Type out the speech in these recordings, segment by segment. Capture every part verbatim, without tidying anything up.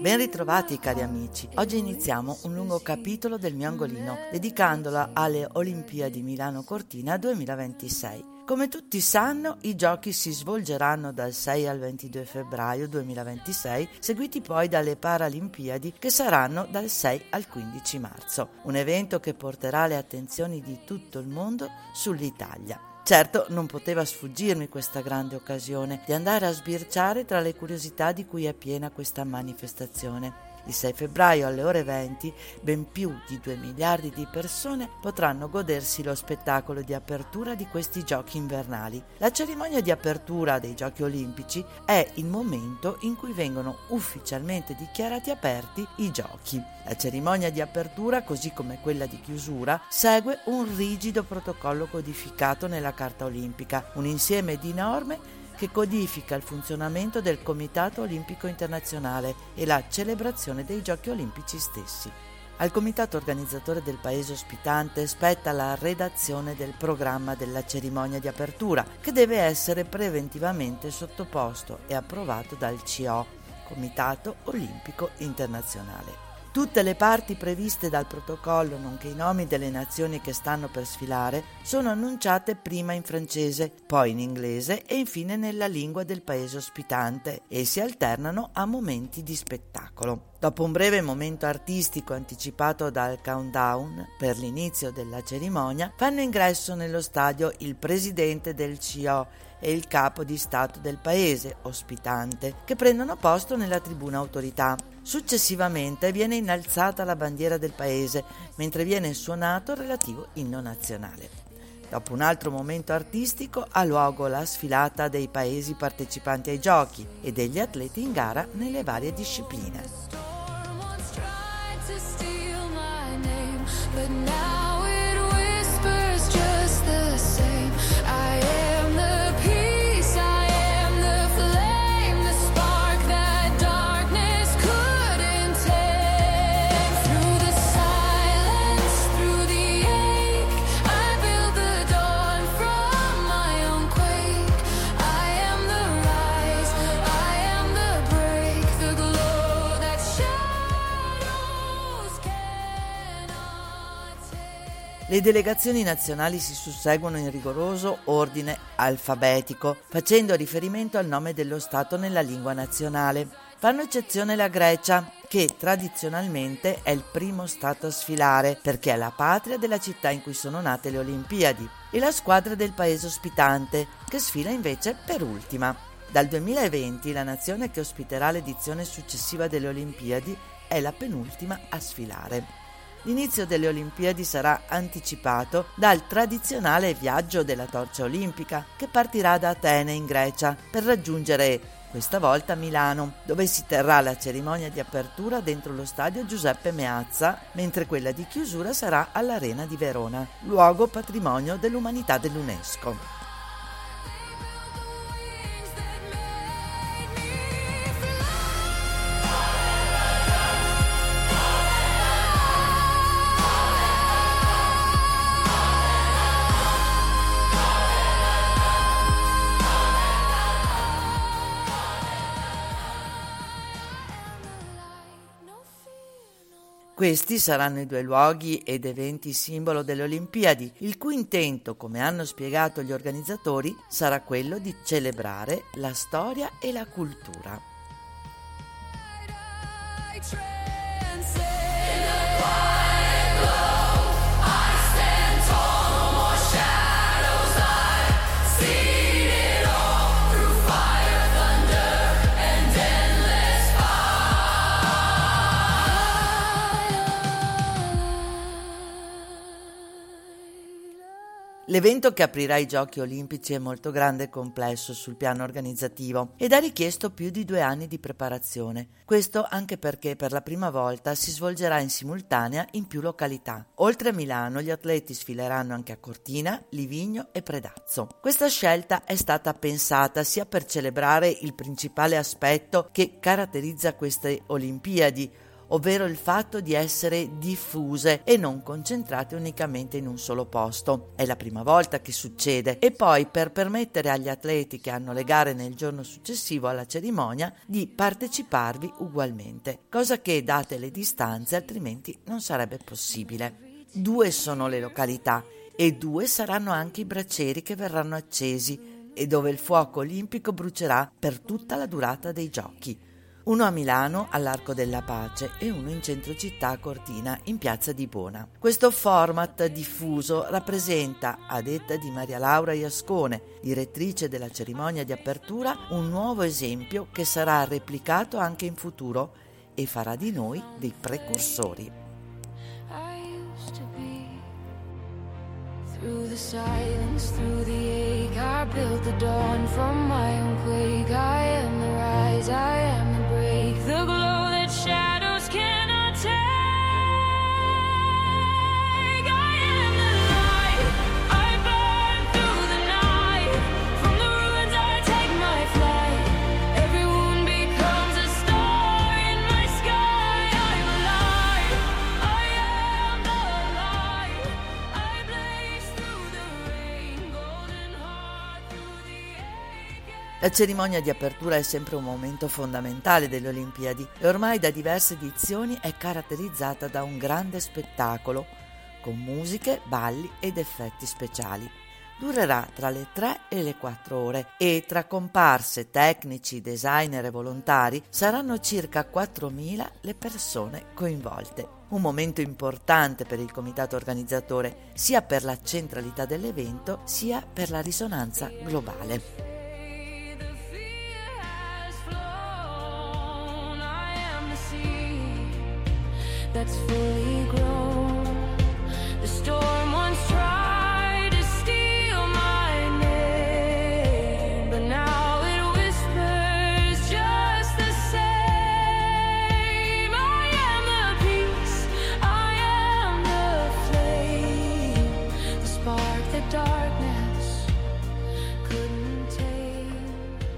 Ben ritrovati cari amici, oggi iniziamo un lungo capitolo del mio angolino dedicandolo alle Olimpiadi Milano Cortina duemilaventisei. Come tutti sanno, i giochi si svolgeranno dal sei al ventidue febbraio duemilaventisei, seguiti poi dalle Paralimpiadi che saranno dal sei al quindici marzo, un evento che porterà le attenzioni di tutto il mondo sull'Italia. Certo, non poteva sfuggirmi questa grande occasione di andare a sbirciare tra le curiosità di cui è piena questa manifestazione. Il sei febbraio alle ore venti ben più di due miliardi di persone potranno godersi lo spettacolo di apertura di questi giochi invernali. La cerimonia di apertura dei Giochi Olimpici è il momento in cui vengono ufficialmente dichiarati aperti i giochi. La cerimonia di apertura, così come quella di chiusura, segue un rigido protocollo codificato nella Carta Olimpica, un insieme di norme che codifica il funzionamento del Comitato Olimpico Internazionale e la celebrazione dei Giochi Olimpici stessi. Al comitato organizzatore del paese ospitante spetta la redazione del programma della cerimonia di apertura, che deve essere preventivamente sottoposto e approvato dal C O, Comitato Olimpico Internazionale. Tutte le parti previste dal protocollo, nonché i nomi delle nazioni che stanno per sfilare, sono annunciate prima in francese, poi in inglese e infine nella lingua del paese ospitante e si alternano a momenti di spettacolo. Dopo un breve momento artistico anticipato dal countdown per l'inizio della cerimonia, fanno ingresso nello stadio il presidente del C O e il capo di Stato del paese ospitante, che prendono posto nella tribuna autorità. Successivamente viene innalzata la bandiera del paese, mentre viene suonato il relativo inno nazionale. Dopo un altro momento artistico ha luogo la sfilata dei paesi partecipanti ai giochi e degli atleti in gara nelle varie discipline. Le delegazioni nazionali si susseguono in rigoroso ordine alfabetico, facendo riferimento al nome dello Stato nella lingua nazionale. Fanno eccezione la Grecia, che tradizionalmente è il primo Stato a sfilare, perché è la patria della città in cui sono nate le Olimpiadi, e la squadra del paese ospitante, che sfila invece per ultima. Dal duemilaventi la nazione che ospiterà l'edizione successiva delle Olimpiadi è la penultima a sfilare. L'inizio delle Olimpiadi sarà anticipato dal tradizionale viaggio della torcia olimpica che partirà da Atene in Grecia per raggiungere questa volta Milano, dove si terrà la cerimonia di apertura dentro lo stadio Giuseppe Meazza, mentre quella di chiusura sarà all'Arena di Verona, luogo patrimonio dell'umanità dell'UNESCO. Questi saranno i due luoghi ed eventi simbolo delle Olimpiadi, il cui intento, come hanno spiegato gli organizzatori, sarà quello di celebrare la storia e la cultura. L'evento che aprirà i Giochi Olimpici è molto grande e complesso sul piano organizzativo ed ha richiesto più di due anni di preparazione. Questo anche perché per la prima volta si svolgerà in simultanea in più località. Oltre a Milano, gli atleti sfileranno anche a Cortina, Livigno e Predazzo. Questa scelta è stata pensata sia per celebrare il principale aspetto che caratterizza queste Olimpiadi, ovvero il fatto di essere diffuse e non concentrate unicamente in un solo posto. È la prima volta che succede, e poi per permettere agli atleti che hanno le gare nel giorno successivo alla cerimonia di parteciparvi ugualmente, cosa che, date le distanze, altrimenti non sarebbe possibile. Due sono le località e due saranno anche i bracieri che verranno accesi e dove il fuoco olimpico brucerà per tutta la durata dei giochi. Uno a Milano all'Arco della Pace e uno in centro città a Cortina in piazza di Bona. Questo format diffuso rappresenta, a detta di Maria Laura Iascone, direttrice della cerimonia di apertura, un nuovo esempio che sarà replicato anche in futuro e farà di noi dei precursori. Through the silence, through the ache, I built the dawn from my own quake. I am the rise, I am the break, the glow that shadows cannot take. I am the light, I burn through the night. From the ruins I take my flight. Every wound becomes a star in my sky. I'm alive, I am the light. I blaze through the rain, golden heart through the ache. La cerimonia di apertura è sempre un momento fondamentale delle Olimpiadi e ormai da diverse edizioni è caratterizzata da un grande spettacolo con musiche, balli ed effetti speciali. Durerà tra le tre e le quattro ore e tra comparse, tecnici, designer e volontari saranno circa quattromila le persone coinvolte. Un momento importante per il comitato organizzatore, sia per la centralità dell'evento, sia per la risonanza globale. That's fully grown. The storm once tried to steal my name, but now it whispers just the same. I am the peace, I am the flame, the spark that darkness couldn't tame.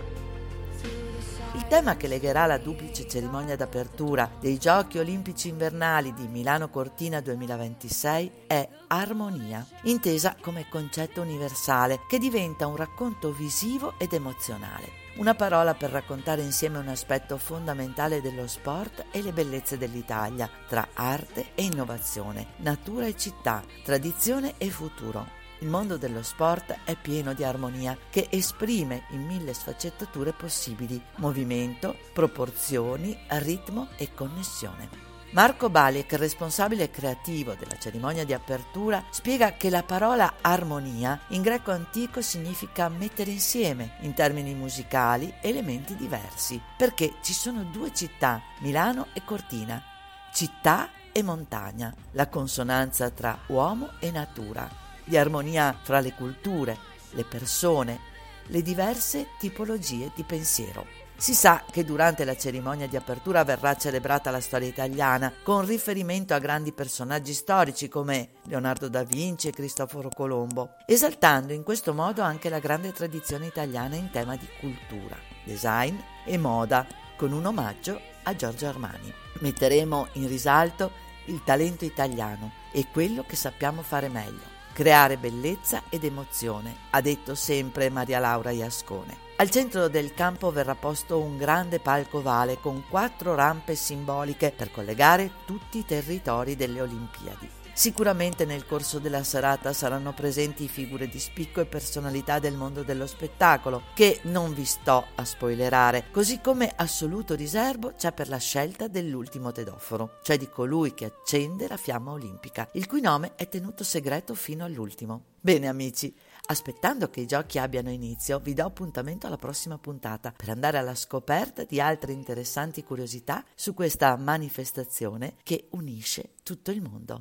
Il tema che legherà la duplice cerimonia d'apertura dei Giochi Olimpici Invernali di Milano Cortina duemilaventisei è armonia, intesa come concetto universale che diventa un racconto visivo ed emozionale. Una parola per raccontare insieme un aspetto fondamentale dello sport e le bellezze dell'Italia, tra arte e innovazione, natura e città, tradizione e futuro. Il mondo dello sport è pieno di armonia che esprime in mille sfaccettature possibili: movimento, proporzioni, ritmo e connessione. Marco Baliek, responsabile creativo della cerimonia di apertura, spiega che la parola armonia in greco antico significa mettere insieme, in termini musicali, elementi diversi, perché ci sono due città, Milano e Cortina, città e montagna, la consonanza tra uomo e natura, di armonia fra le culture, le persone, le diverse tipologie di pensiero. Si sa che durante la cerimonia di apertura verrà celebrata la storia italiana con riferimento a grandi personaggi storici come Leonardo da Vinci e Cristoforo Colombo, esaltando in questo modo anche la grande tradizione italiana in tema di cultura, design e moda, con un omaggio a Giorgio Armani. Metteremo in risalto il talento italiano e quello che sappiamo fare meglio: creare bellezza ed emozione, ha detto sempre Maria Laura Iascone. Al centro del campo verrà posto un grande palco ovale con quattro rampe simboliche per collegare tutti i territori delle Olimpiadi. Sicuramente nel corso della serata saranno presenti figure di spicco e personalità del mondo dello spettacolo, che non vi sto a spoilerare, così come assoluto riservo c'è per la scelta dell'ultimo tedoforo, cioè di colui che accende la fiamma olimpica, il cui nome è tenuto segreto fino all'ultimo. Bene amici, aspettando che i giochi abbiano inizio, vi do appuntamento alla prossima puntata per andare alla scoperta di altre interessanti curiosità su questa manifestazione che unisce tutto il mondo.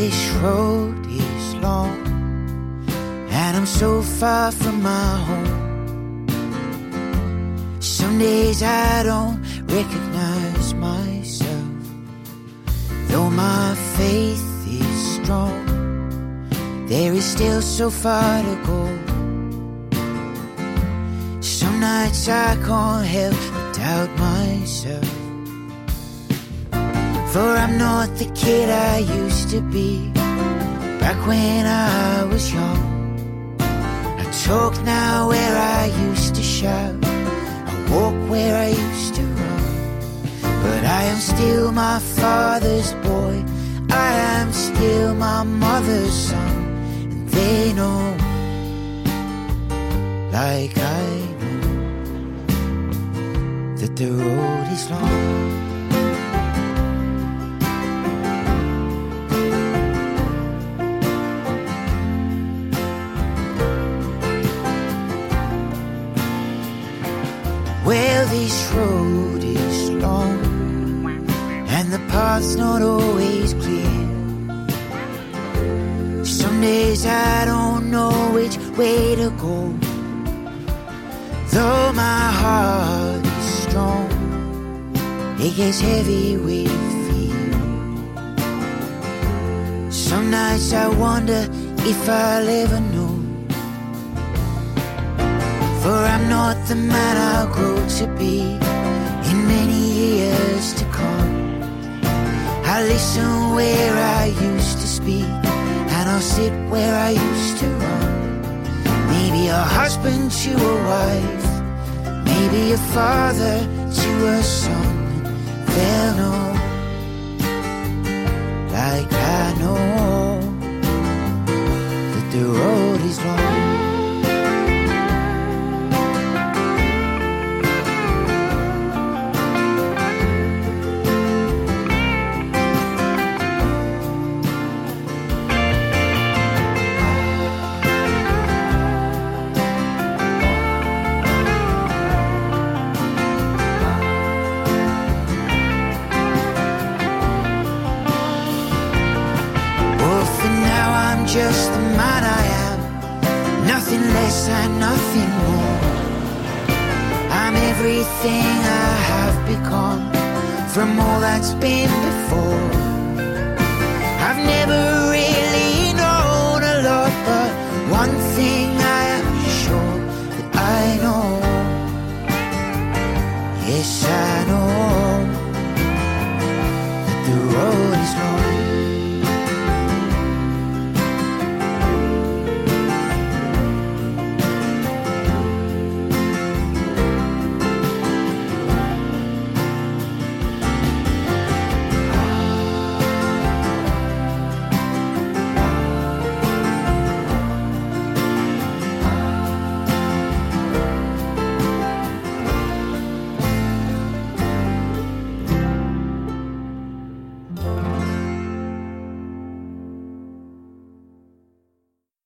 this road is long, and I'm so far from my home. Some days I don't recognize myself, though my faith is strong. There is still so far to go. Some nights I can't help but doubt myself, for I'm not the kid I used to be back when I was young. I talk now where I used to shout, I walk where I used to run. But I am still my father's boy, I am still my mother's son. And they know, like I know, that the road is long. Well, this road is long, and the path's not always clear. Some days I don't know which way to go, though my heart is strong, it gets heavy with fear. Some nights I wonder if I'll ever know, for I'm not the man I'll grow to be in many years to come. I listen where I used to speak, and I'll sit where I used to run. Maybe a husband to a wife, maybe a father to a son. They'll know, like I know, that the road is long. Just the man I am, nothing less and nothing more. I'm everything I have become from all that's been before. I've never really